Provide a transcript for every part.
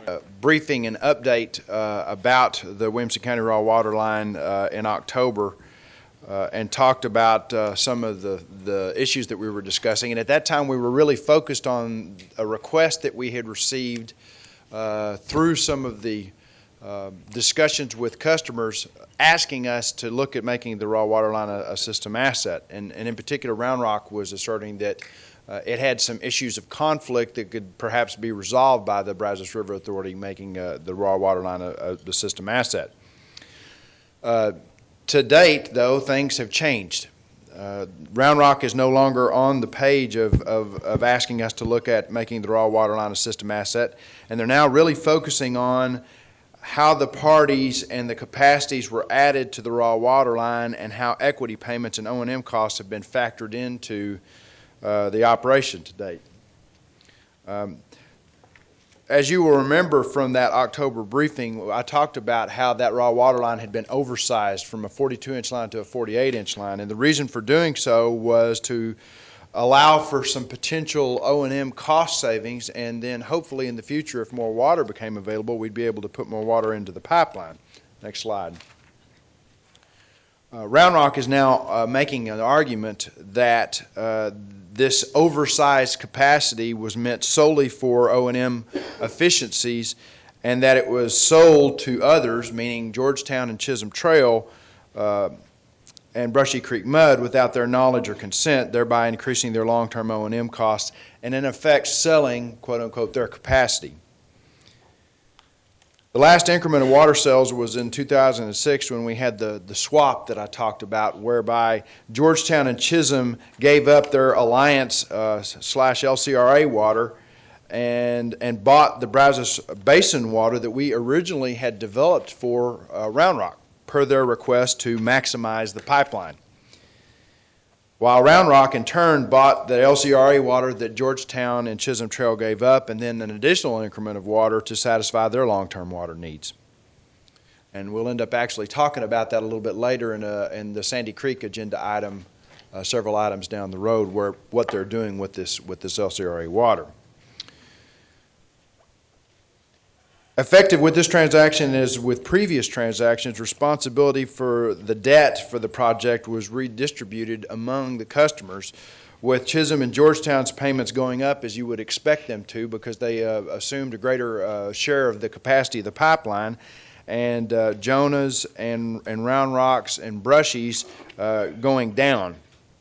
Briefing and update about the Williamson County Raw Water Line in October and talked about some of the issues that we were discussing. And at that time, we were really focused on a request that we had received through some of the discussions with customers asking us to look at making the raw water line a system asset. And in particular, Round Rock was asserting that it had some issues of conflict that could perhaps be resolved by the Brazos River Authority making the raw water line the system asset. To date, though, things have changed. Round Rock is no longer on the page of asking us to look at making the raw water line a system asset, and they're now really focusing on how the parties and the capacities were added to the raw water line and how equity payments and O&M costs have been factored into the operation to date. As you will remember from that October briefing, I talked about how that raw water line had been oversized from a 42-inch line to a 48-inch line, and the reason for doing so was to allow for some potential O&M cost savings, and then hopefully in the future, if more water became available, we'd be able to put more water into the pipeline. Next slide. Round Rock is now making an argument that this oversized capacity was meant solely for O&M efficiencies and that it was sold to others, meaning Georgetown and Chisholm Trail and Brushy Creek Mud, without their knowledge or consent, thereby increasing their long-term O&M costs and in effect selling, quote-unquote, their capacity. The last increment of water sales was in 2006 when we had the swap that I talked about, whereby Georgetown and Chisholm gave up their Alliance slash LCRA water and bought the Brazos Basin water that we originally had developed for Round Rock, per their request to maximize the pipeline. While Round Rock in turn bought the LCRA water that Georgetown and Chisholm Trail gave up, and then an additional increment of water to satisfy their long-term water needs. And we'll end up actually talking about that a little bit later in the Sandy Creek agenda item, several items down the road, where what they're doing with this LCRA water. Effective with this transaction as with previous transactions, responsibility for the debt for the project was redistributed among the customers, with Chisholm and Georgetown's payments going up as you would expect them to because they assumed a greater share of the capacity of the pipeline, and Jonah's and Round Rock's and Brushy's going down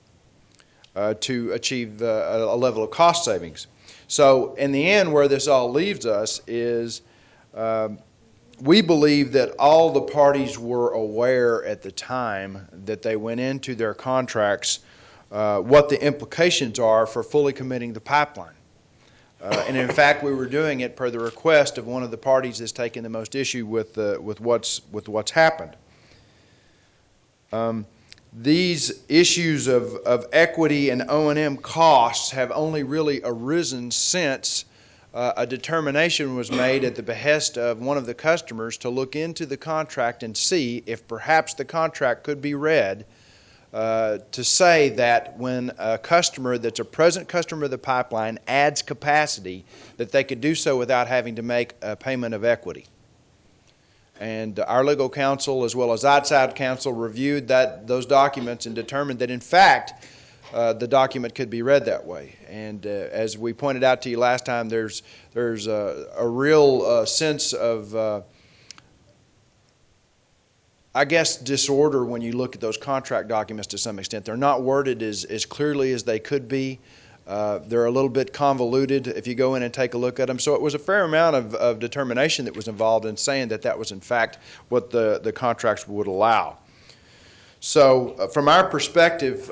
to achieve a level of cost savings. So in the end, where this all leaves us is we believe that all the parties were aware at the time that they went into their contracts what the implications are for fully committing the pipeline. And in fact, we were doing it per the request of one of the parties that's taken the most issue with what's happened. These issues of equity and O&M costs have only really arisen since a determination was made at the behest of one of the customers to look into the contract and see if perhaps the contract could be read to say that when a customer that's a present customer of the pipeline adds capacity, that they could do so without having to make a payment of equity. And our legal counsel as well as outside counsel reviewed those documents and determined that in fact the document could be read that way. And as we pointed out to you last time, there's a real sense of, I guess, disorder when you look at those contract documents to some extent. They're not worded as clearly as they could be. They're a little bit convoluted if you go in and take a look at them. So it was a fair amount of determination that was involved in saying that was in fact what the contracts would allow. So from our perspective,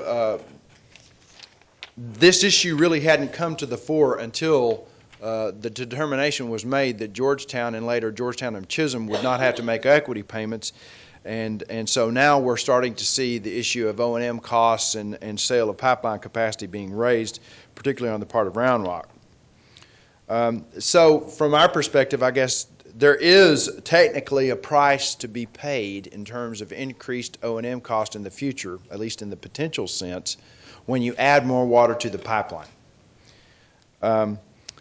this issue really hadn't come to the fore until the determination was made that Georgetown and later Georgetown and Chisholm would not have to make equity payments. And so now we're starting to see the issue of O&M costs and sale of pipeline capacity being raised, particularly on the part of Round Rock. So from our perspective, I guess there is technically a price to be paid in terms of increased O&M cost in the future, at least in the potential sense, when you add more water to the pipeline.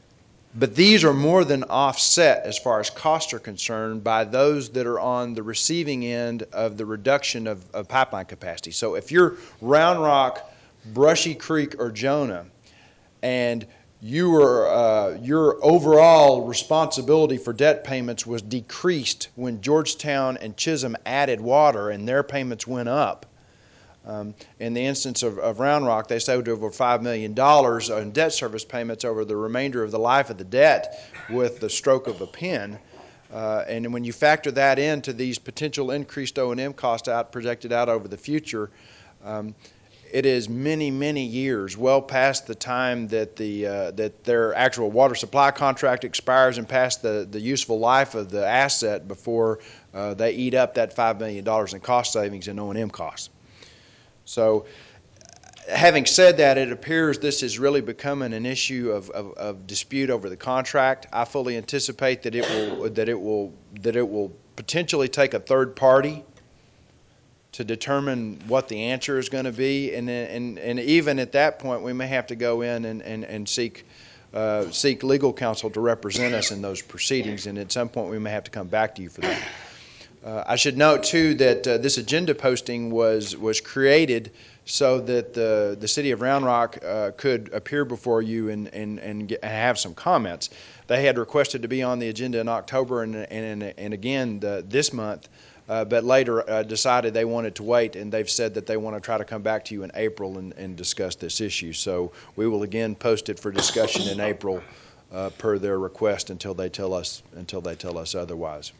But these are more than offset as far as costs are concerned by those that are on the receiving end of the reduction of pipeline capacity. So if you're Round Rock, Brushy Creek, or Jonah, and your overall responsibility for debt payments was decreased when Georgetown and Chisholm added water and their payments went up. In the instance of Round Rock, they saved over $5 million in debt service payments over the remainder of the life of the debt with the stroke of a pen. And when you factor that into these potential increased O&M costs projected out over the future, it is many, many years, well past the time that that their actual water supply contract expires and past the useful life of the asset before they eat up that $5 million in cost savings and O&M costs. So having said that, it appears this is really becoming an issue of dispute over the contract. I fully anticipate that it will potentially take a third party to determine what the answer is going to be, and even at that point, we may have to go in and seek legal counsel to represent us in those proceedings, and at some point we may have to come back to you for that. I should note too that this agenda posting was created so that the city of Round Rock could appear before you and have some comments. They had requested to be on the agenda in October and again this month. But later decided they wanted to wait, and they've said that they want to try to come back to you in April and discuss this issue. So we will again post it for discussion in April per their request until they tell us otherwise.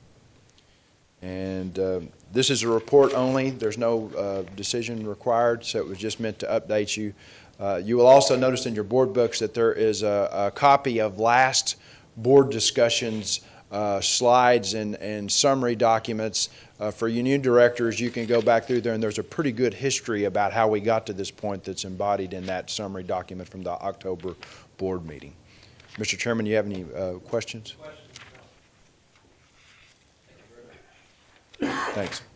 And this is a report only. There's no decision required, so it was just meant to update you. You will also notice in your board books that there is a copy of last board discussions slides and summary documents. For you new directors, you can go back through there, and there's a pretty good history about how we got to this point that's embodied in that summary document from the October board meeting. Mr. Chairman, you have any questions? Thanks.